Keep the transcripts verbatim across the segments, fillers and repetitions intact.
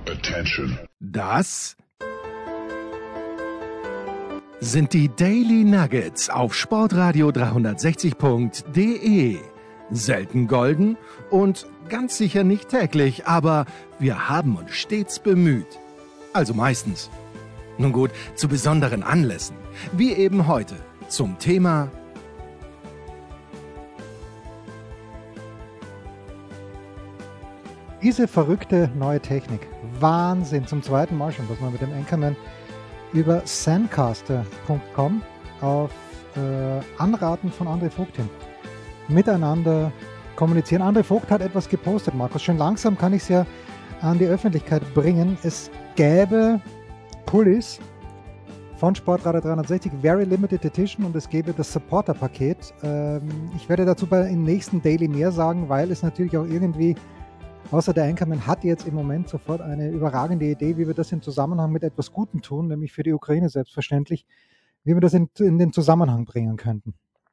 Attention. Das sind die Daily Nuggets auf Sportradio dreihundertsechzig Punkt de. Selten golden und ganz sicher nicht täglich, aber wir haben uns stets bemüht. Also meistens. Nun gut, zu besonderen Anlässen, wie eben heute zum Thema diese verrückte neue Technik. Wahnsinn, zum zweiten Mal schon, dass man mit dem Anchorman über Zencaster Punkt com auf äh, Anraten von André Vogt hin miteinander kommunizieren. André Vogt hat etwas gepostet, Markus. Schon langsam kann ich es ja an die Öffentlichkeit bringen. Es gäbe Pullis von Sportradio dreihundertsechzig, Very Limited Edition, und es gäbe das Supporter-Paket. Ähm, ich werde dazu bei im nächsten Daily mehr sagen, weil es natürlich auch irgendwie, außer der Anchorman hat jetzt im Moment sofort eine überragende Idee, wie wir das im Zusammenhang mit etwas Gutem tun, nämlich für die Ukraine selbstverständlich, wie wir das in, in den Zusammenhang bringen könnten.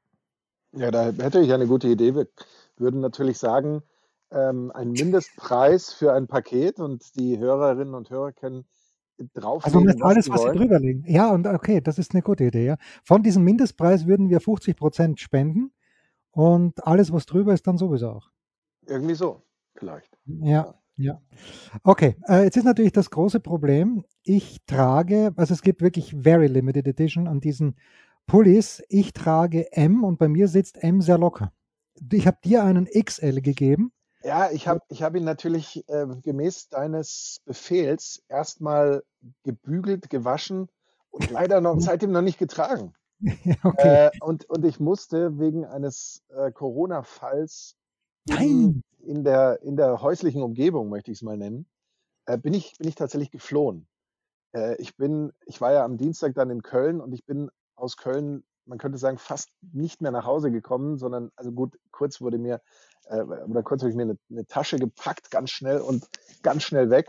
Ja, da hätte ich eine gute Idee. Wir würden natürlich sagen, ähm, ein Mindestpreis für ein Paket, und die Hörerinnen und Hörer können drauflegen, also alles, was sie sie drüberlegen. Ja, und okay, das ist eine gute Idee. Ja. Von diesem Mindestpreis würden wir fünfzig Prozent spenden und alles, was drüber ist, dann sowieso auch. Irgendwie so, vielleicht. Ja, ja. Okay, äh, jetzt ist natürlich das große Problem, ich trage, also es gibt wirklich Very Limited Edition an diesen Pullis, ich trage M und bei mir sitzt M sehr locker. Ich habe dir einen X L gegeben. Ja, ich habe ich hab ihn natürlich äh, gemäß deines Befehls erstmal gebügelt, gewaschen und leider noch seitdem noch nicht getragen. Okay. Äh, und, und ich musste wegen eines äh, Corona-Falls Nein. in, in, der, in der häuslichen Umgebung, möchte ich es mal nennen, äh, bin, ich, bin ich tatsächlich geflohen. Äh, ich, bin, ich war ja am Dienstag dann in Köln und ich bin aus Köln, man könnte sagen, fast nicht mehr nach Hause gekommen, sondern, also gut, kurz wurde mir, äh, oder kurz habe ich mir eine, eine Tasche gepackt, ganz schnell und ganz schnell weg.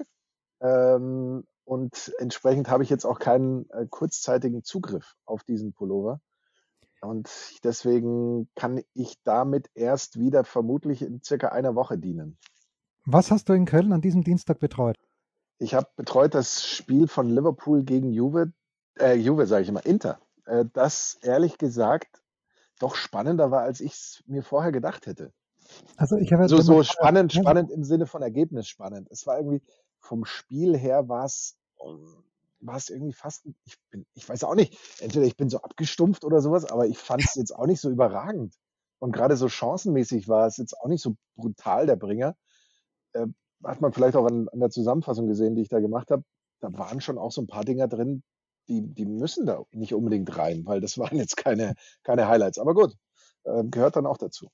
Ähm, und entsprechend habe ich jetzt auch keinen äh, kurzzeitigen Zugriff auf diesen Pullover. Und deswegen kann ich damit erst wieder vermutlich in circa einer Woche dienen. Was hast du in Köln an diesem Dienstag betreut? Ich habe betreut das Spiel von Liverpool gegen Juve, äh, Juve sage ich immer, Inter. Äh, das ehrlich gesagt doch spannender war, als ich es mir vorher gedacht hätte. Also ich habe so, so spannend, spannend im Sinne von Ergebnis spannend. Es war irgendwie vom Spiel her war es war es irgendwie fast, ich bin, ich weiß auch nicht, entweder ich bin so abgestumpft oder sowas, aber ich fand es jetzt auch nicht so überragend. Und gerade so chancenmäßig war es jetzt auch nicht so brutal, der Bringer. Äh, hat man vielleicht auch an, an der Zusammenfassung gesehen, die ich da gemacht habe. Da waren schon auch so ein paar Dinger drin, die, die müssen da nicht unbedingt rein, weil das waren jetzt keine, keine Highlights. Aber gut, äh, gehört dann auch dazu.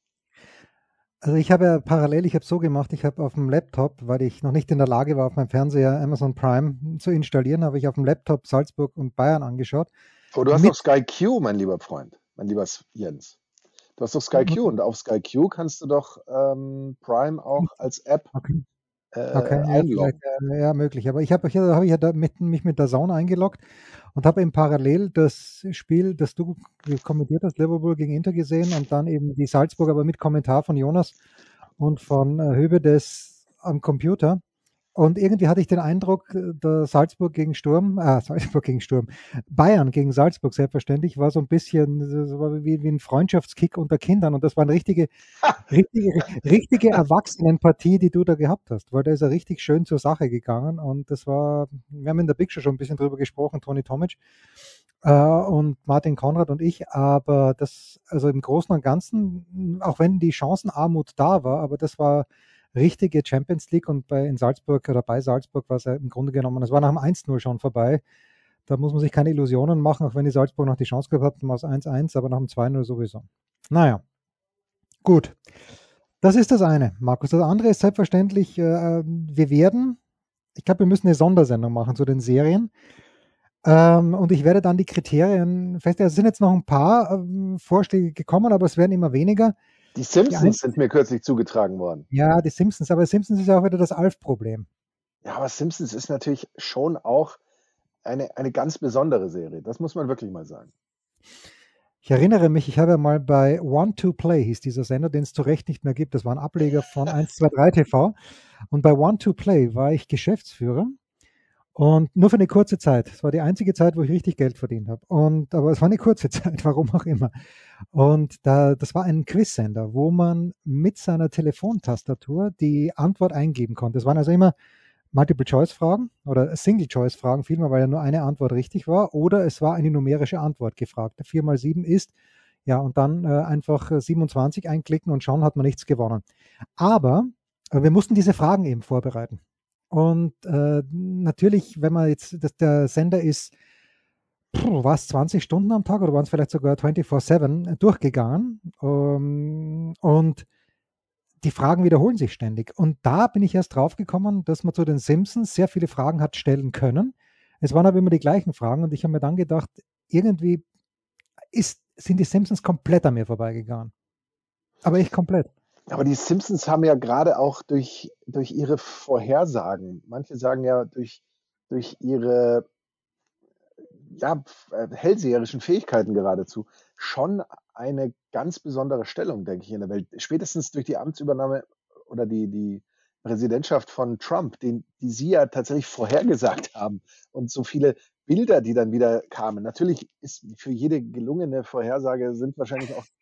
Also ich habe ja parallel, ich habe so gemacht, ich habe auf dem Laptop, weil ich noch nicht in der Lage war, auf meinem Fernseher Amazon Prime zu installieren, habe ich auf dem Laptop Salzburg und Bayern angeschaut. Oh, du hast doch Sky Q, mein lieber Freund, mein lieber Jens. Du hast doch Sky Q und auf Sky Q kannst du doch ähm, Prime auch als App okay. äh, okay, einloggen. Ja, ja, möglich. Aber ich habe da habe ich ja da mit, mich mit der DAZN eingeloggt und habe eben parallel das Spiel, das du kommentiert hast, Liverpool gegen Inter gesehen und dann eben die Salzburg, aber mit Kommentar von Jonas und von äh, Höbedes am Computer. Und irgendwie hatte ich den Eindruck, der Salzburg gegen Sturm, ah, Salzburg gegen Sturm, Bayern gegen Salzburg selbstverständlich, war so ein bisschen so war wie, wie ein Freundschaftskick unter Kindern. Und das war eine richtige, richtige, richtige Erwachsenenpartie, die du da gehabt hast, weil da ist er richtig schön zur Sache gegangen. Und das war, wir haben in der Big Show schon ein bisschen drüber gesprochen, Toni Tomic äh, und Martin Konrad und ich, aber das, also im Großen und Ganzen, auch wenn die Chancenarmut da war, aber das war richtige Champions League, und bei in Salzburg oder bei Salzburg war es ja im Grunde genommen, es war nach dem eins null schon vorbei. Da muss man sich keine Illusionen machen, auch wenn die Salzburg noch die Chance gehabt hat, war es eins eins, aber nach dem zwei null sowieso. Naja, gut. Das ist das eine, Markus. Das andere ist selbstverständlich, äh, wir werden, ich glaube, wir müssen eine Sondersendung machen zu den Serien. Ähm, und ich werde dann die Kriterien feststellen. Es sind jetzt noch ein paar ähm, Vorschläge gekommen, aber es werden immer weniger. Die Simpsons sind mir kürzlich zugetragen worden. Ja, die Simpsons, aber Simpsons ist ja auch wieder das Alf-Problem. Ja, aber Simpsons ist natürlich schon auch eine, eine ganz besondere Serie. Das muss man wirklich mal sagen. Ich erinnere mich, ich habe ja mal bei One to Play, hieß dieser Sender, den es zu Recht nicht mehr gibt. Das war ein Ableger von eins zwei drei T V. Und bei One to Play war ich Geschäftsführer. Und nur für eine kurze Zeit. Es war die einzige Zeit, wo ich richtig Geld verdient habe. Und, aber es war eine kurze Zeit, warum auch immer. Und da, das war ein Quizsender, wo man mit seiner Telefontastatur die Antwort eingeben konnte. Es waren also immer Multiple-Choice-Fragen oder Single-Choice-Fragen, vielmehr, weil ja nur eine Antwort richtig war. Oder es war eine numerische Antwort gefragt. vier mal sieben ist, ja, und dann äh, einfach äh, siebenundzwanzig einklicken und schon hat man nichts gewonnen. Aber äh, wir mussten diese Fragen eben vorbereiten. Und äh, natürlich, wenn man jetzt, dass der Sender ist, war es zwanzig Stunden am Tag oder waren es vielleicht sogar vierundzwanzig sieben durchgegangen. Ähm, und die Fragen wiederholen sich ständig. Und da bin ich erst drauf gekommen, dass man zu den Simpsons sehr viele Fragen hat stellen können. Es waren aber immer die gleichen Fragen und ich habe mir dann gedacht, irgendwie ist, sind die Simpsons komplett an mir vorbeigegangen. Aber echt komplett. Aber die Simpsons haben ja gerade auch durch, durch ihre Vorhersagen, manche sagen ja durch, durch ihre ja, äh, hellseherischen Fähigkeiten geradezu, schon eine ganz besondere Stellung, denke ich, in der Welt. Spätestens durch die Amtsübernahme oder die, die Präsidentschaft von Trump, den, die sie ja tatsächlich vorhergesagt haben und so viele Bilder, die dann wieder kamen. Natürlich ist für jede gelungene Vorhersage sind wahrscheinlich auch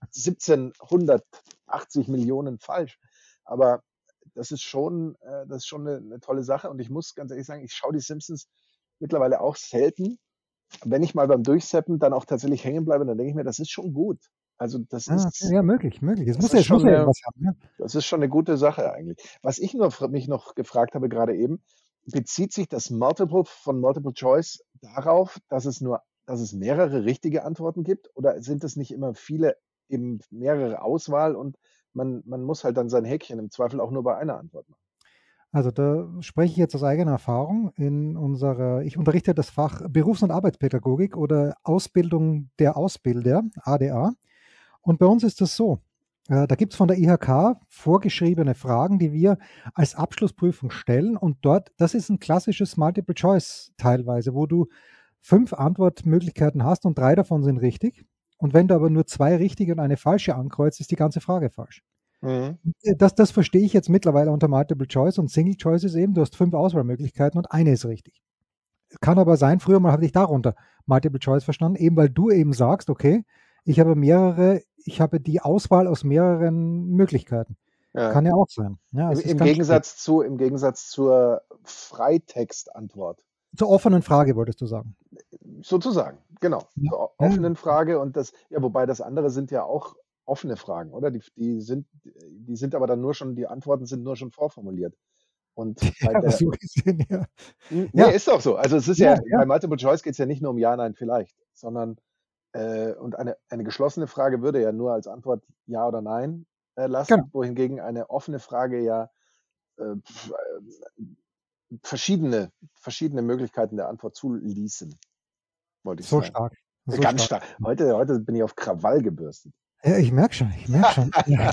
siebzehnhundertachtzig Millionen falsch. Aber das ist schon, äh, das ist schon eine, eine tolle Sache. Und ich muss ganz ehrlich sagen, ich schaue die Simpsons mittlerweile auch selten. Wenn ich mal beim Durchseppen dann auch tatsächlich hängen bleibe, dann denke ich mir, das ist schon gut. Also das Ah, okay. ist, Ja, möglich, möglich. Es das muss ja, ist es muss schon ja eine, irgendwas haben. Ja. das ist schon eine gute Sache eigentlich. Was ich nur f- mich noch gefragt habe gerade eben, bezieht sich das Multiple von Multiple Choice darauf, dass es nur, dass es mehrere richtige Antworten gibt, oder sind es nicht immer viele, eben mehrere Auswahl und man, man muss halt dann sein Häkchen im Zweifel auch nur bei einer Antwort machen? Also da spreche ich jetzt aus eigener Erfahrung in unserer, ich unterrichte das Fach Berufs- und Arbeitspädagogik oder Ausbildung der Ausbilder, A D A. Und bei uns ist das so. Äh, da gibt es von der I H K vorgeschriebene Fragen, die wir als Abschlussprüfung stellen. Und dort, das ist ein klassisches Multiple Choice teilweise, wo du fünf Antwortmöglichkeiten hast und drei davon sind richtig. Und wenn du aber nur zwei richtige und eine falsche ankreuzt, ist die ganze Frage falsch. Mhm. Das, das verstehe ich jetzt mittlerweile unter Multiple Choice und Single Choice ist eben, du hast fünf Auswahlmöglichkeiten und eine ist richtig. Kann aber sein, früher mal habe ich darunter Multiple Choice verstanden, eben weil du eben sagst, okay, ich habe mehrere, ich habe die Auswahl aus mehreren Möglichkeiten. Ja. Kann ja auch sein. Ja, Im, es ist im ganz schwierig. Gegensatz zu, im Gegensatz zur Freitextantwort. Zur offenen Frage wolltest du sagen. Sozusagen, genau. Ja, Zur ja, offenen Frage und das, ja, wobei das andere sind ja auch offene Fragen, oder? Die, die sind, die sind aber dann nur schon, die Antworten sind nur schon vorformuliert. Und bei ja, der, so gesehen, ja. Hm, nee, Ja, ist doch so. Also es ist ja, ja, ja, bei Multiple Choice geht es ja nicht nur um Ja, Nein, vielleicht, sondern äh, und eine, eine geschlossene Frage würde ja nur als Antwort Ja oder Nein äh, genau. lassen, wohingegen eine offene Frage ja äh, pf, äh, verschiedene, verschiedene Möglichkeiten der Antwort zuließen, wollte ich So sagen. stark. Äh, So Ganz stark. stark. Heute, heute bin ich auf Krawall gebürstet. Ja, ich merke schon, ich merke schon. Ja.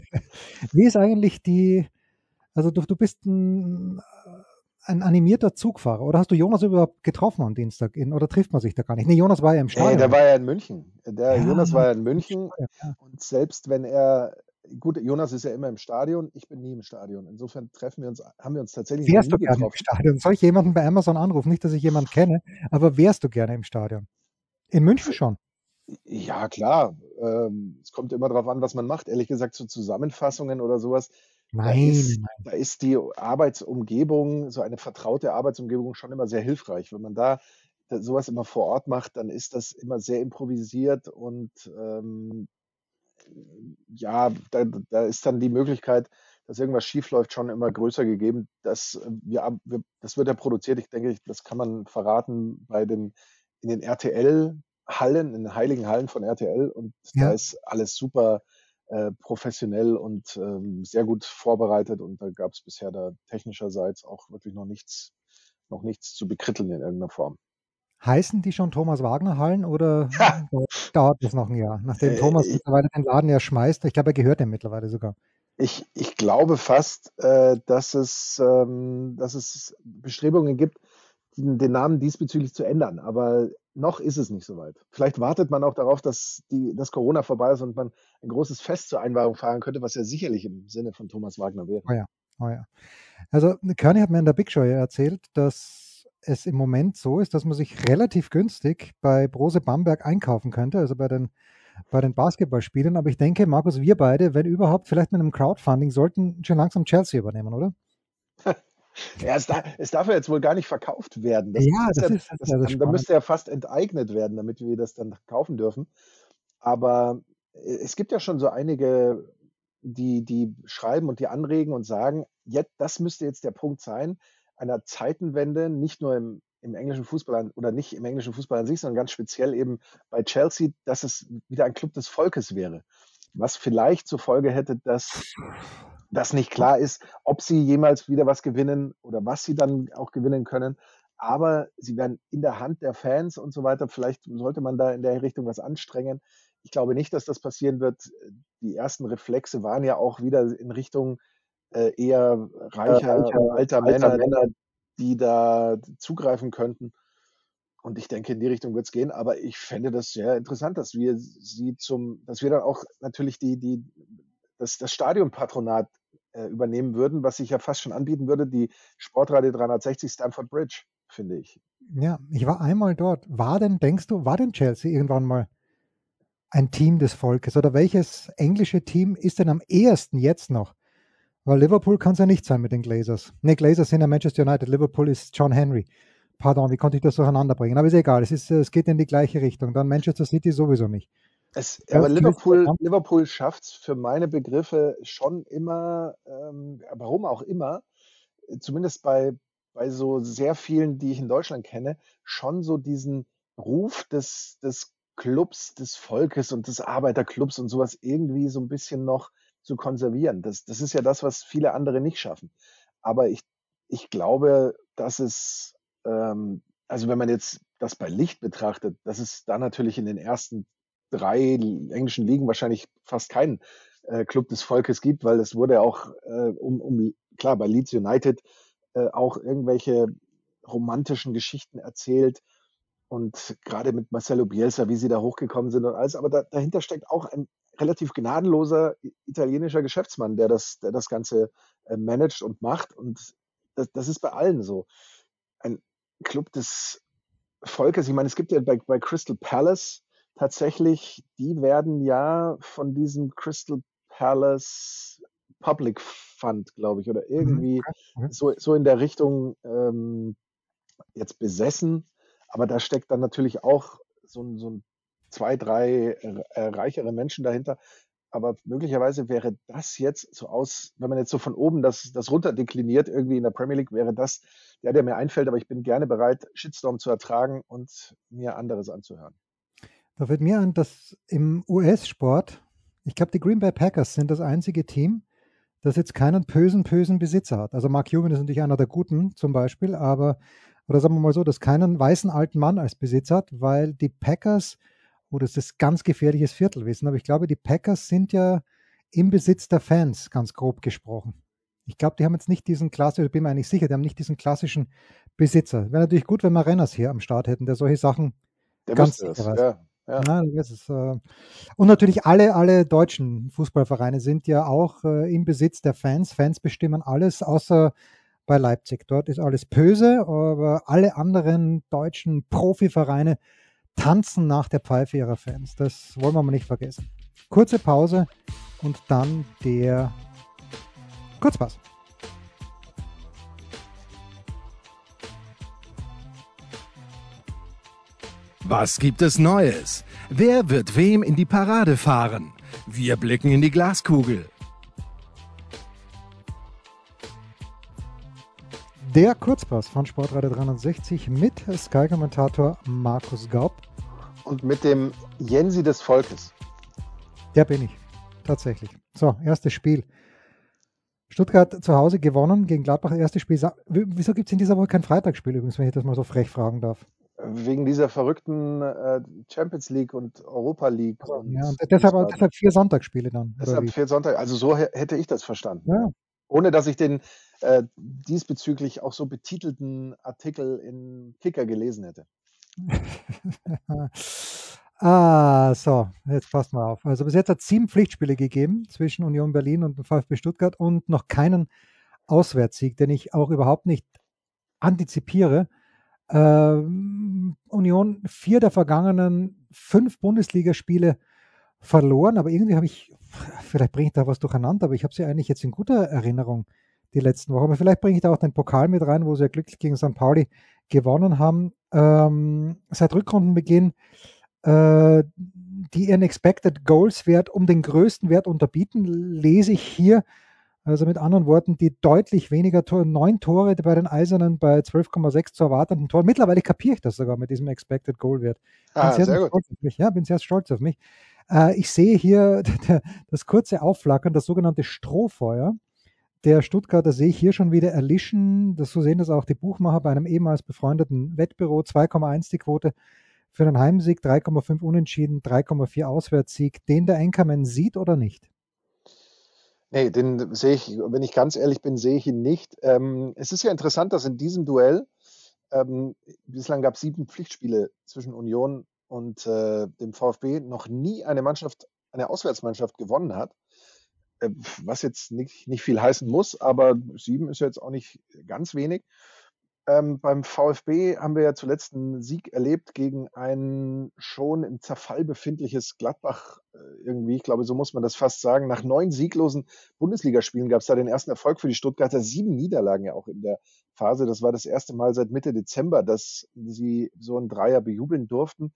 Wie ist eigentlich die, also du, du bist ein, ein animierter Zugfahrer oder hast du Jonas überhaupt getroffen am Dienstag in, oder trifft man sich da gar nicht? Nee, Jonas war ja im Nee, der Stadion. war ja in München. Der Ja, Jonas war ja in im München Stadion, ja. und selbst wenn er, gut, Jonas ist ja immer im Stadion, ich bin nie im Stadion. Insofern treffen wir uns, haben wir uns tatsächlich noch Wärst du nie gerne im getroffen. Stadion? Soll ich jemanden bei Amazon anrufen? Nicht, dass ich jemanden kenne, aber wärst du gerne im Stadion? In München Für, schon. ja, klar. Ähm, es kommt immer darauf an, was man macht. Ehrlich gesagt, so Zusammenfassungen oder sowas, da Nein, ist, nein. da ist die Arbeitsumgebung, so eine vertraute Arbeitsumgebung schon immer sehr hilfreich. Wenn man da da sowas immer vor Ort macht, dann ist das immer sehr improvisiert und ähm, ja, da, da ist dann die Möglichkeit, dass irgendwas schiefläuft, schon immer größer gegeben. Das, äh, wir, wir, das wird ja produziert, ich denke, das kann man verraten bei den, in den R T L-Hallen, in den heiligen Hallen von R T L und da Ja. ist alles super äh, professionell und ähm, sehr gut vorbereitet und da gab es bisher da technischerseits auch wirklich noch nichts, noch nichts zu bekritteln in irgendeiner Form. Heißen die schon Thomas Wagner Hallen oder Ha! dauert das noch ein Jahr? Nachdem Thomas Äh, mittlerweile den Laden ja schmeißt. Ich glaube, er gehört dem mittlerweile sogar. Ich, ich glaube fast, äh, dass es, ähm, dass es Bestrebungen gibt, den, den Namen diesbezüglich zu ändern. Aber noch ist es nicht soweit. Vielleicht wartet man auch darauf, dass, die, dass Corona vorbei ist und man ein großes Fest zur Einweihung feiern könnte, was ja sicherlich im Sinne von Thomas Wagner wäre. Oh ja, oh ja. Also Kearney hat mir in der Big Show ja erzählt, dass es im Moment so ist, dass man sich relativ günstig bei Brose Bamberg einkaufen könnte, also bei den, bei den Basketballspielern. Aber ich denke, Markus, wir beide, wenn überhaupt, vielleicht mit einem Crowdfunding, sollten schon langsam Chelsea übernehmen, oder? Ja, es, da, es darf ja jetzt wohl gar nicht verkauft werden. Das, Ja, ist das ja, ist, das ist das, ja das da Spannende. müsste ja fast enteignet werden, damit wir das dann kaufen dürfen. Aber es gibt ja schon so einige, die, die schreiben und die anregen und sagen, jetzt, das müsste jetzt der Punkt sein, einer Zeitenwende, nicht nur im, im englischen Fußball an, oder nicht im englischen Fußball an sich, sondern ganz speziell eben bei Chelsea, dass es wieder ein Club des Volkes wäre. Was vielleicht zur Folge hätte, dass das nicht klar ist, ob sie jemals wieder was gewinnen oder was sie dann auch gewinnen können. Aber sie werden in der Hand der Fans und so weiter. Vielleicht sollte man da in der Richtung was anstrengen. Ich glaube nicht, dass das passieren wird. Die ersten Reflexe waren ja auch wieder in Richtung äh, eher reicher, alter Männer, die da zugreifen könnten. Und ich denke, in die Richtung wird es gehen. Aber ich fände das sehr interessant, dass wir sie zum, dass wir dann auch natürlich die, die, das, das Stadionpatronat äh, übernehmen würden, was sich ja fast schon anbieten würde, die Sportradio dreihundertsechzig Stamford Bridge, finde ich. Ja, ich war einmal dort. War denn, denkst du, war denn Chelsea irgendwann mal ein Team des Volkes? Oder welches englische Team ist denn am ehesten jetzt noch? Weil Liverpool kann es ja nicht sein mit den Glazers. Ne, Glazers sind ja Manchester United. Liverpool ist John Henry. Pardon, wie konnte ich das durcheinander bringen? Aber ist egal, es, ist, es geht in die gleiche Richtung. Dann Manchester City sowieso nicht. Es, aber Liverpool, Liverpool schafft es für meine Begriffe schon immer, ähm, warum auch immer, zumindest bei, bei so sehr vielen, die ich in Deutschland kenne, schon so diesen Ruf des, des Clubs, des Volkes und des Arbeiterclubs und sowas irgendwie so ein bisschen noch zu konservieren. Das, das ist ja das, was viele andere nicht schaffen. Aber ich, ich glaube, dass es, ähm, also wenn man jetzt das bei Licht betrachtet, dass es da natürlich in den ersten drei englischen Ligen wahrscheinlich fast keinen äh, Club des Volkes gibt, weil es wurde auch äh, um, um, klar, bei Leeds United äh, auch irgendwelche romantischen Geschichten erzählt und gerade mit Marcelo Bielsa, wie sie da hochgekommen sind und alles, aber da, dahinter steckt auch ein relativ gnadenloser italienischer Geschäftsmann, der das, der das Ganze äh, managt und macht und das, das ist bei allen so. Ein Club des Volkes, ich meine, es gibt ja bei, bei Crystal Palace tatsächlich, die werden ja von diesem Crystal Palace Public Fund, glaube ich, oder irgendwie Okay. so, so in der Richtung ähm, jetzt besessen. Aber da steckt dann natürlich auch so ein, so ein zwei, drei äh, reichere Menschen dahinter. Aber möglicherweise wäre das jetzt so aus, wenn man jetzt so von oben das, das runterdekliniert, irgendwie in der Premier League, wäre das der, der mir einfällt. Aber ich bin gerne bereit, Shitstorm zu ertragen und mir anderes anzuhören. Da fällt mir ein, dass im U S-Sport, ich glaube, die Green Bay Packers sind das einzige Team, das jetzt keinen bösen, bösen Besitzer hat. Also Mark Cuban ist natürlich einer der Guten zum Beispiel, aber, oder sagen wir mal so, dass keinen weißen alten Mann als Besitzer hat, weil die Packers, oh, das ist ganz gefährliches Viertelwissen, aber ich glaube, die Packers sind ja im Besitz der Fans, ganz grob gesprochen. Ich glaube, die haben jetzt nicht diesen klassischen, ich bin mir eigentlich sicher, die haben nicht diesen klassischen Besitzer. Wäre natürlich gut, wenn wir Renners hier am Start hätten, der solche Sachen Der ganz wüsste sicher das, weiß. ja. Ja. Ja, das ist, äh, und natürlich alle, alle deutschen Fußballvereine sind ja auch äh, im Besitz der Fans. Fans bestimmen alles, außer bei Leipzig. Dort ist alles böse, aber alle anderen deutschen Profivereine tanzen nach der Pfeife ihrer Fans. Das wollen wir mal nicht vergessen. Kurze Pause und dann der Kurzpass. Was gibt es Neues? Wer wird wem in die Parade fahren? Wir blicken in die Glaskugel. Der Kurzpass von Sportradio dreihundertsechzig mit Sky-Kommentator Markus Gaub. Und mit dem Jensi des Volkes. Der bin ich, tatsächlich. So, erstes Spiel. Stuttgart zu Hause gewonnen gegen Gladbach. Erstes Spiel. Wieso gibt es in dieser Woche kein Freitagsspiel übrigens, wenn ich das mal so frech fragen darf? Wegen dieser verrückten äh, Champions League und Europa League. Also, und ja, und deshalb, deshalb vier Sonntagsspiele dann. Deshalb vier Sonntag. Also so hätte ich das verstanden. Ja. Ohne dass ich den äh, diesbezüglich auch so betitelten Artikel in Kicker gelesen hätte. Ah, so, jetzt passt mal auf. Also bis jetzt hat es sieben Pflichtspiele gegeben zwischen Union Berlin und dem VfB Stuttgart und noch keinen Auswärtssieg, den ich auch überhaupt nicht antizipiere. Ähm, Union vier der vergangenen fünf Bundesligaspiele verloren, aber irgendwie habe ich, vielleicht bringe ich da was durcheinander, aber ich habe sie eigentlich jetzt in guter Erinnerung die letzten Wochen. Aber vielleicht bringe ich da auch den Pokal mit rein, wo sie ja glücklich gegen Sankt Pauli gewonnen haben. Ähm, seit Rückrundenbeginn äh, die ihren Expected Goals Wert um den größten Wert unterbieten, lese ich hier. Also mit anderen Worten, die deutlich weniger Tore, neun Tore bei den Eisernen bei zwölf Komma sechs zu erwartenden Toren. Mittlerweile kapiere ich das sogar mit diesem Expected Goal Wert. Bin Ah, sehr, sehr sehr gut. stolz auf mich. Ja, bin sehr stolz auf mich. Äh, ich sehe hier das kurze Aufflackern, das sogenannte Strohfeuer der Stuttgarter sehe ich hier schon wieder erlischen. Das, so sehen das auch die Buchmacher bei einem ehemals befreundeten Wettbüro. zwei Komma eins die Quote für einen Heimsieg, drei Komma fünf Unentschieden, drei Komma vier Auswärtssieg. Den der Enkermann sieht oder nicht? Nee, den sehe ich, wenn ich ganz ehrlich bin, sehe ich ihn nicht. Ähm, es ist ja interessant, dass in diesem Duell, ähm, bislang gab es sieben Pflichtspiele zwischen Union und äh, dem VfB, noch nie eine Mannschaft, eine Auswärtsmannschaft gewonnen hat. Äh, was jetzt nicht, nicht viel heißen muss, aber sieben ist ja jetzt auch nicht ganz wenig. Ähm, beim VfB haben wir ja zuletzt einen Sieg erlebt gegen ein schon im Zerfall befindliches Gladbach äh, irgendwie. Ich glaube, so muss man das fast sagen. Nach neun sieglosen Bundesligaspielen gab es da den ersten Erfolg für die Stuttgarter. Sieben Niederlagen ja auch in der Phase. Das war das erste Mal seit Mitte Dezember, dass sie so einen Dreier bejubeln durften.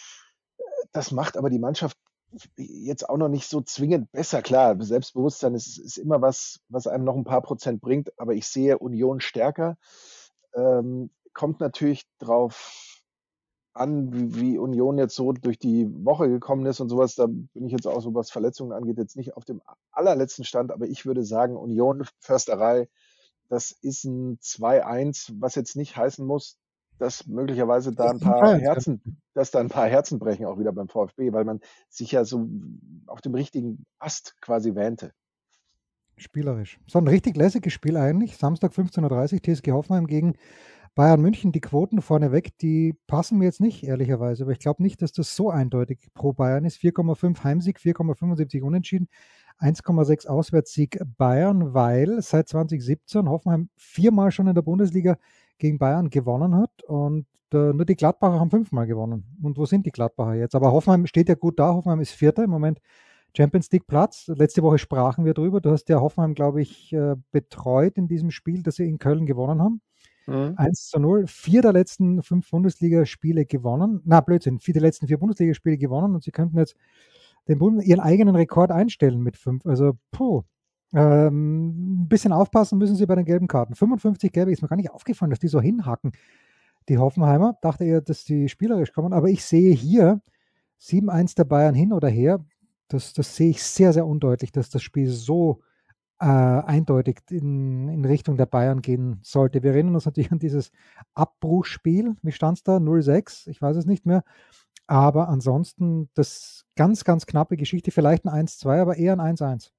Das macht aber die Mannschaft jetzt auch noch nicht so zwingend besser. Klar, Selbstbewusstsein ist, ist immer was, was einem noch ein paar Prozent bringt, aber ich sehe Union stärker. Ähm, kommt natürlich drauf an, wie, wie Union jetzt so durch die Woche gekommen ist und sowas. Da bin ich jetzt auch so, was Verletzungen angeht, jetzt nicht auf dem allerletzten Stand, aber ich würde sagen, Union Försterei, das ist ein zwei eins, was jetzt nicht heißen muss, dass möglicherweise da ein paar Herzen, dass da ein paar Herzen brechen, auch wieder beim VfB, weil man sich ja so auf dem richtigen Ast quasi wähnte. Spielerisch. So ein richtig lässiges Spiel eigentlich. Samstag fünfzehn Uhr dreißig, T S G Hoffenheim gegen Bayern München. Die Quoten vorneweg, die passen mir jetzt nicht, ehrlicherweise. Aber ich glaube nicht, dass das so eindeutig pro Bayern ist. vier Komma fünf Heimsieg, vier Komma fünfundsiebzig Unentschieden, eins Komma sechs Auswärtssieg Bayern, weil seit zwanzig siebzehn Hoffenheim viermal schon in der Bundesliga gegen Bayern gewonnen hat und äh, nur die Gladbacher haben fünfmal gewonnen. Und wo sind die Gladbacher jetzt? Aber Hoffenheim steht ja gut da. Hoffenheim ist Vierter im Moment. Champions League Platz. Letzte Woche sprachen wir drüber. Du hast ja Hoffenheim, glaube ich, äh, betreut in diesem Spiel, das sie in Köln gewonnen haben. Mhm. eins zu null. Vier der letzten fünf Bundesligaspiele gewonnen. Na, Blödsinn. Vier der letzten vier Bundesligaspiele gewonnen und sie könnten jetzt den Bund ihren eigenen Rekord einstellen mit fünf. Also, puh. Ähm, ein bisschen aufpassen müssen sie bei den gelben Karten. fünfundfünfzig gelbe ist mir gar nicht aufgefallen, dass die so hinhacken. Die Hoffenheimer. Dachte eher, dass die spielerisch kommen. Aber ich sehe hier sieben eins der Bayern hin oder her. Das, das sehe ich sehr, sehr undeutlich, dass das Spiel so äh, eindeutig in, in Richtung der Bayern gehen sollte. Wir erinnern uns natürlich an dieses Abbruchspiel. Wie stand es da? null sechs? Ich weiß es nicht mehr. Aber ansonsten das ganz, ganz knappe Geschichte. Vielleicht ein eins zwei, aber eher ein eins eins.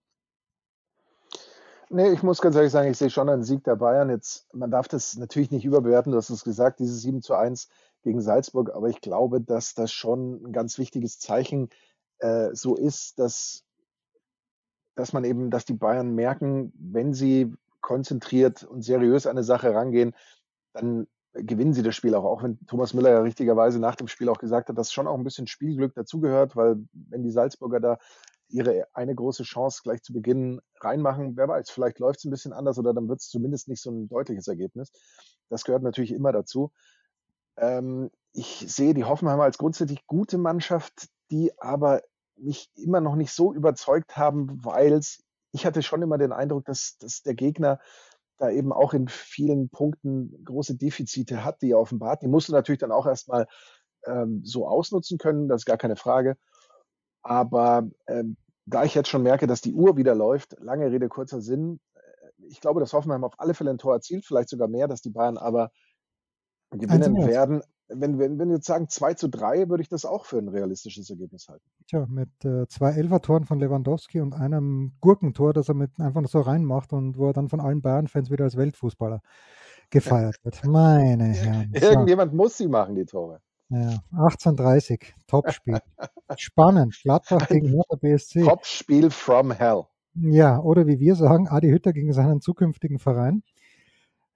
Nee, ich muss ganz ehrlich sagen, ich sehe schon einen Sieg der Bayern. Jetzt, man darf das natürlich nicht überbewerten, du hast es gesagt, dieses sieben zu eins gegen Salzburg, aber ich glaube, dass das schon ein ganz wichtiges Zeichen äh, so ist, dass, dass man eben, dass die Bayern merken, wenn sie konzentriert und seriös an eine Sache rangehen, dann gewinnen sie das Spiel auch, auch wenn Thomas Müller ja richtigerweise nach dem Spiel auch gesagt hat, dass schon auch ein bisschen Spielglück dazugehört, weil wenn die Salzburger da ihre eine große Chance gleich zu Beginn reinmachen, wer weiß, vielleicht läuft es ein bisschen anders oder dann wird es zumindest nicht so ein deutliches Ergebnis. Das gehört natürlich immer dazu. Ähm, ich sehe die Hoffenheimer als grundsätzlich gute Mannschaft, die aber mich immer noch nicht so überzeugt haben, weil ich hatte schon immer den Eindruck, dass, dass der Gegner da eben auch in vielen Punkten große Defizite hat, die er offenbart. Die musst du natürlich dann auch erstmal ähm, so ausnutzen können, das ist gar keine Frage. Aber ähm, da ich jetzt schon merke, dass die Uhr wieder läuft, lange Rede, kurzer Sinn, äh, ich glaube, dass Hoffenheim auf alle Fälle ein Tor erzielt, vielleicht sogar mehr, dass die Bayern aber gewinnen werden. Wenn, wenn, wenn wir jetzt sagen zwei zu drei, würde ich das auch für ein realistisches Ergebnis halten. Tja, mit äh, zwei Elfer-Toren von Lewandowski und einem Gurkentor, das er mit einfach so reinmacht und wo er dann von allen Bayern-Fans wieder als Weltfußballer gefeiert wird. Meine Herren. So. Irgendjemand muss sie machen, die Tore. Ja, achtzehn dreißig, Topspiel. Spannend. Gladbach gegen Hertha B S C. Topspiel from hell. Ja, oder wie wir sagen, Adi Hütter gegen seinen zukünftigen Verein.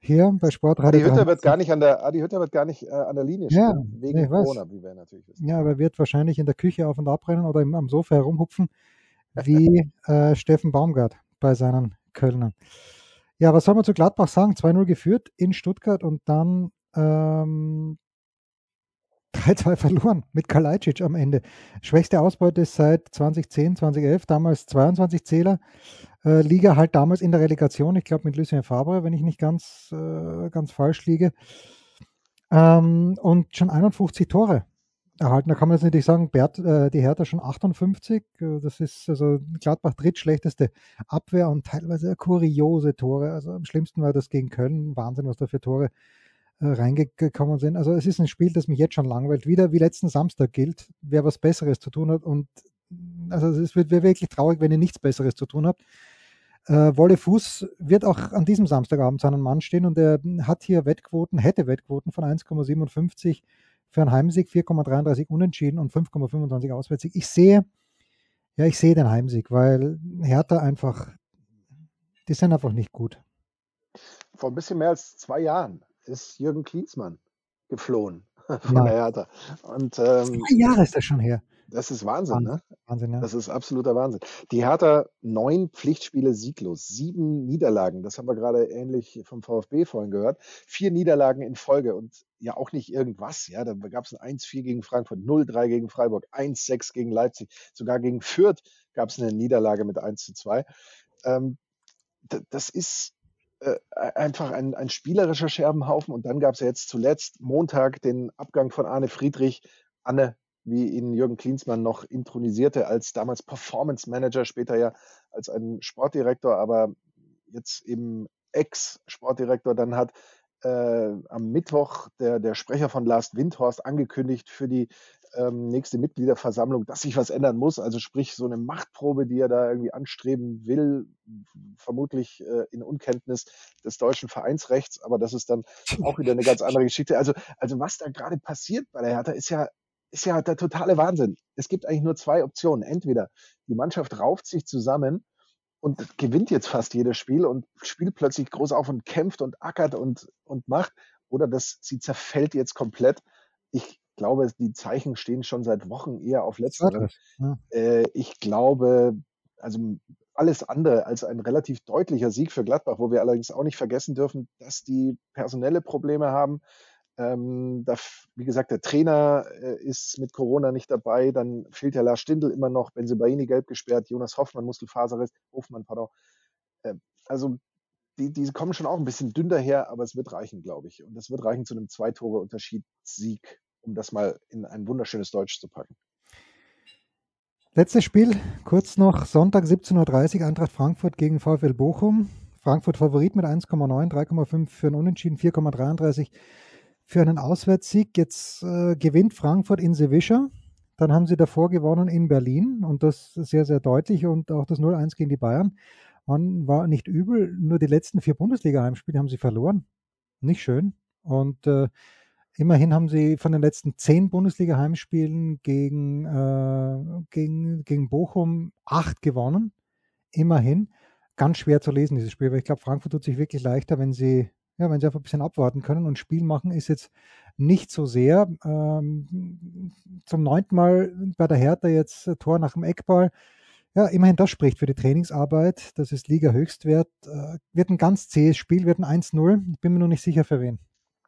hier bei Sportradio Adi Hütter wird gar dreihundertsechzig. nicht an der, Adi Hütter wird gar nicht äh, an der Linie Ja, stehen, nee, wegen ich weiß. Corona, wie wir natürlich wissen. Ja, aber er wird wahrscheinlich in der Küche auf und ab rennen oder im, am Sofa herumhupfen, wie äh, Steffen Baumgart bei seinen Kölnern. Ja, was soll man zu Gladbach sagen? zwei null geführt in Stuttgart und dann ähm, drei zwei verloren mit Kalajdzic am Ende. Schwächste Ausbeute seit zwanzig zehn, zwanzig elf, damals zweiundzwanzig Zähler. Äh, Liga halt damals in der Relegation, ich glaube mit Lucien Favre, wenn ich nicht ganz, äh, ganz falsch liege. Ähm, und schon einundfünfzig Tore erhalten. Da kann man jetzt natürlich sagen, Bert, äh, die Hertha schon achtundfünfzig. Äh, das ist also Gladbach drittschlechteste Abwehr und teilweise kuriose Tore. Also am schlimmsten war das gegen Köln. Wahnsinn, was da für Tore äh, reingekommen sind. Also es ist ein Spiel, das mich jetzt schon langweilt. Wieder wie letzten Samstag gilt, wer was Besseres zu tun hat. Und also es wird wirklich traurig, wenn ihr nichts Besseres zu tun habt. Äh, Wolle Fuß wird auch an diesem Samstagabend seinen Mann stehen und er hat hier Wettquoten, hätte Wettquoten von eins Komma siebenundfünfzig für einen Heimsieg, vier Komma dreiunddreißig Unentschieden und fünf Komma fünfundzwanzig Auswärtssieg. Ich sehe, ja, ich sehe den Heimsieg, weil Hertha einfach, die sind einfach nicht gut. Vor ein bisschen mehr als zwei Jahren ist Jürgen Klinsmann geflohen von Nein, der Hertha. Und ähm, zwei Jahre ist das schon her. das ist Wahnsinn, Wahnsinn, ne? Wahnsinn, ja. Das ist absoluter Wahnsinn. Die Hertha neun Pflichtspiele sieglos, sieben Niederlagen. Das haben wir gerade ähnlich vom VfB vorhin gehört. Vier Niederlagen in Folge und ja auch nicht irgendwas. Ja, da gab es ein eins vier gegen Frankfurt, null drei gegen Freiburg, eins sechs gegen Leipzig. Sogar gegen Fürth gab es eine Niederlage mit eins zu zwei. Ähm, d- das ist äh, einfach ein, ein spielerischer Scherbenhaufen. Und dann gab es ja jetzt zuletzt Montag den Abgang von Arne Friedrich. Anne, wie ihn Jürgen Klinsmann noch intronisierte, als damals Performance Manager, später ja als ein Sportdirektor, aber jetzt eben Ex-Sportdirektor. Dann hat äh, am Mittwoch der, der Sprecher von Lars Windhorst angekündigt für die ähm, nächste Mitgliederversammlung, dass sich was ändern muss. Also sprich so eine Machtprobe, die er da irgendwie anstreben will, vermutlich äh, in Unkenntnis des deutschen Vereinsrechts. Aber das ist dann auch wieder eine ganz andere Geschichte. Also, also was da gerade passiert bei der Hertha, ist ja, ist ja der totale Wahnsinn. Es gibt eigentlich nur zwei Optionen. Entweder die Mannschaft rauft sich zusammen und gewinnt jetzt fast jedes Spiel und spielt plötzlich groß auf und kämpft und ackert und, und macht, oder das, sie zerfällt jetzt komplett. Ich glaube, die Zeichen stehen schon seit Wochen eher auf Letzterem. Zweiteres. Ja. Äh, ich glaube, also alles andere als ein relativ deutlicher Sieg für Gladbach, wo wir allerdings auch nicht vergessen dürfen, dass die personelle Probleme haben. Ähm, da, wie gesagt, der Trainer äh, ist mit Corona nicht dabei. Dann fehlt ja Lars Stindl immer noch, Bensebaini gelb gesperrt, Jonas Hoffmann Muskelfaserriss, Hofmann, pardon. Äh, also die, die kommen schon auch ein bisschen dünn daher, aber es wird reichen, glaube ich. Und es wird reichen zu einem Zwei-Tore-Unterschied-Sieg, um das mal in ein wunderschönes Deutsch zu packen. Letztes Spiel, kurz noch, Sonntag siebzehn Uhr dreißig, Eintracht Frankfurt gegen VfL Bochum. Frankfurt Favorit mit eins Komma neun, drei Komma fünf für einen Unentschieden, vier Komma dreiunddreißig für einen Auswärtssieg. Jetzt äh, gewinnt Frankfurt in Sevilla. Dann haben sie davor gewonnen in Berlin und das sehr, sehr deutlich und auch das null eins gegen die Bayern. Man war nicht übel, nur die letzten vier Bundesliga-Heimspiele haben sie verloren. Nicht schön. Und äh, immerhin haben sie von den letzten zehn Bundesliga-Heimspielen gegen, äh, gegen, gegen Bochum acht gewonnen. Immerhin. Ganz schwer zu lesen, dieses Spiel, weil ich glaube, Frankfurt tut sich wirklich leichter, wenn sie, ja, wenn sie einfach ein bisschen abwarten können. Und Spiel machen ist jetzt nicht so sehr. Ähm, zum neunten Mal bei der Hertha jetzt äh, Tor nach dem Eckball. Ja, immerhin das spricht für die Trainingsarbeit. Das ist Liga-Höchstwert. Äh, wird ein ganz zähes Spiel, wird ein eins null. Ich bin mir noch nicht sicher, für wen.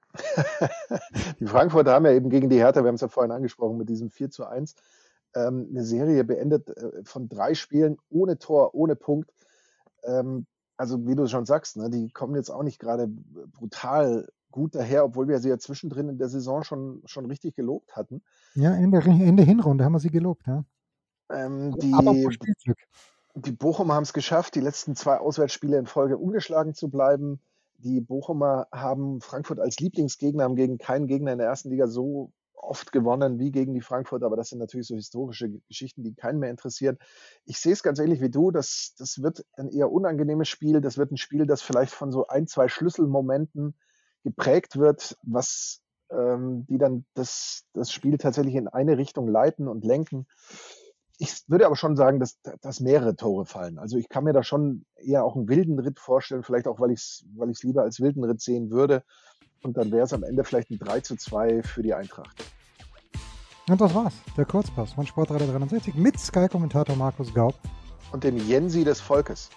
Die Frankfurter haben ja eben gegen die Hertha, wir haben es ja vorhin angesprochen, mit diesem vier zu eins ähm, eine Serie beendet äh, von drei Spielen ohne Tor, ohne Punkt. Ähm, also wie du schon sagst, ne, die kommen jetzt auch nicht gerade brutal gut daher, obwohl wir sie ja zwischendrin in der Saison schon, schon richtig gelobt hatten. Ja, in der, in der Hinrunde haben wir sie gelobt. Ja. Ähm, Apropos die, Spielglück. die Bochumer haben es geschafft, die letzten zwei Auswärtsspiele in Folge ungeschlagen zu bleiben. Die Bochumer haben Frankfurt als Lieblingsgegner, haben gegen keinen Gegner in der ersten Liga so oft gewonnen wie gegen die Frankfurter, aber das sind natürlich so historische Geschichten, die keinen mehr interessieren. Ich sehe es ganz ähnlich wie du, das, das wird ein eher unangenehmes Spiel, das wird ein Spiel, das vielleicht von so ein, zwei Schlüsselmomenten geprägt wird, was ähm, die dann das, das Spiel tatsächlich in eine Richtung leiten und lenken. ich würde aber schon sagen, dass, dass mehrere Tore fallen. Also ich kann mir da schon eher auch einen wilden Ritt vorstellen, vielleicht auch, weil ich es weil ich's lieber als wilden Ritt sehen würde. Und dann wäre es am Ende vielleicht ein drei zu zwei für die Eintracht. Und das war's. Der Kurzpass von Sportradio dreiundsechzig mit Sky-Kommentator Markus Gaub. Und dem Jensi des Volkes.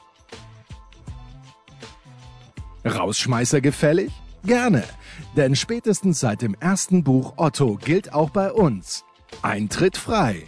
Rausschmeißer gefällig? Gerne. Denn spätestens seit dem ersten Buch Otto gilt auch bei uns: Eintritt frei.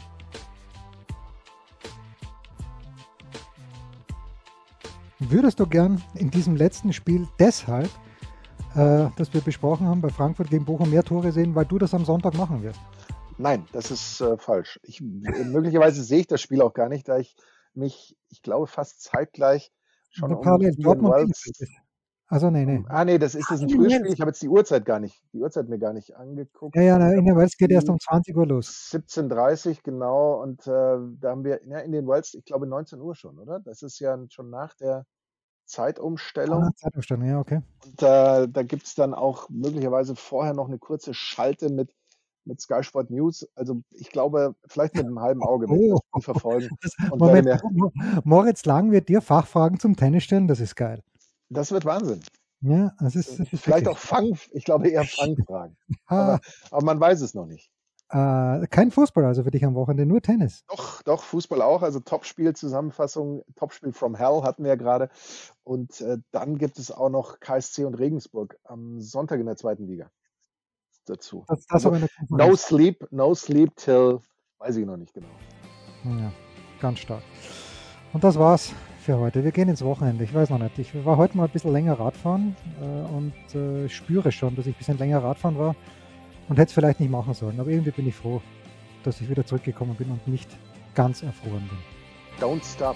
Würdest du gern in diesem letzten Spiel deshalb, äh, das wir besprochen haben, bei Frankfurt gegen Bochum mehr Tore sehen, weil du das am Sonntag machen wirst? Nein, das ist äh, falsch. Ich, möglicherweise sehe ich das Spiel auch gar nicht, da ich mich, ich glaube, fast zeitgleich schon um parallel Dortmund. Also nee, nee. Ah nee, das ist das ein Frühspiel. Ich habe jetzt die Uhrzeit gar nicht, die Uhrzeit mir gar nicht angeguckt. Ja, ja, in den Wels geht erst um zwanzig Uhr los. siebzehn Uhr dreißig, genau. Und äh, da haben wir ja, in den Wels, ich glaube, neunzehn Uhr schon, oder? Das ist ja schon nach der Zeitumstellung. Ah, Zeitumstellung, ja, okay. Und äh, da gibt es dann auch möglicherweise vorher noch eine kurze Schalte mit, mit Sky Sport News. Also ich glaube, vielleicht mit einem halben Auge werde ich das Spiel verfolgen. Und Moment, mir, Moritz Lang wird dir Fachfragen zum Tennis stellen, das ist geil. Das wird Wahnsinn. Ja, das ist, das ist vielleicht wirklich. auch Fang, ich glaube eher Fangfragen. Ah. aber, aber man weiß es noch nicht. Äh, kein Fußball also für dich am Wochenende, nur Tennis. Doch, doch, Fußball auch. Also Topspiel-Zusammenfassung, Topspiel from Hell hatten wir ja gerade. Und äh, dann gibt es auch noch K S C und Regensburg am Sonntag in der zweiten Liga dazu. Das, das also, no sleep, no sleep till, weiß ich noch nicht genau. Ja, ganz stark. Und das war's für heute. Wir gehen ins Wochenende. Ich weiß noch nicht. Ich war heute mal ein bisschen länger Radfahren äh, und äh, spüre schon, dass ich ein bisschen länger Radfahren war und hätte es vielleicht nicht machen sollen. Aber irgendwie bin ich froh, dass ich wieder zurückgekommen bin und nicht ganz erfroren bin. Don't stop.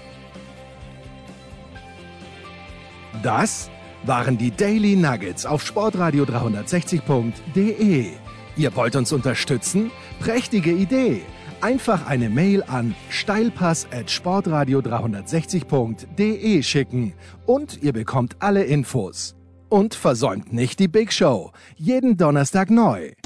Das waren die Daily Nuggets auf sportradio dreihundertsechzig punkt de. Ihr wollt uns unterstützen? Prächtige Idee! Einfach eine Mail an steilpass at sportradio dreihundertsechzig punkt de schicken und ihr bekommt alle Infos. Und versäumt nicht die Big Show. Jeden Donnerstag neu.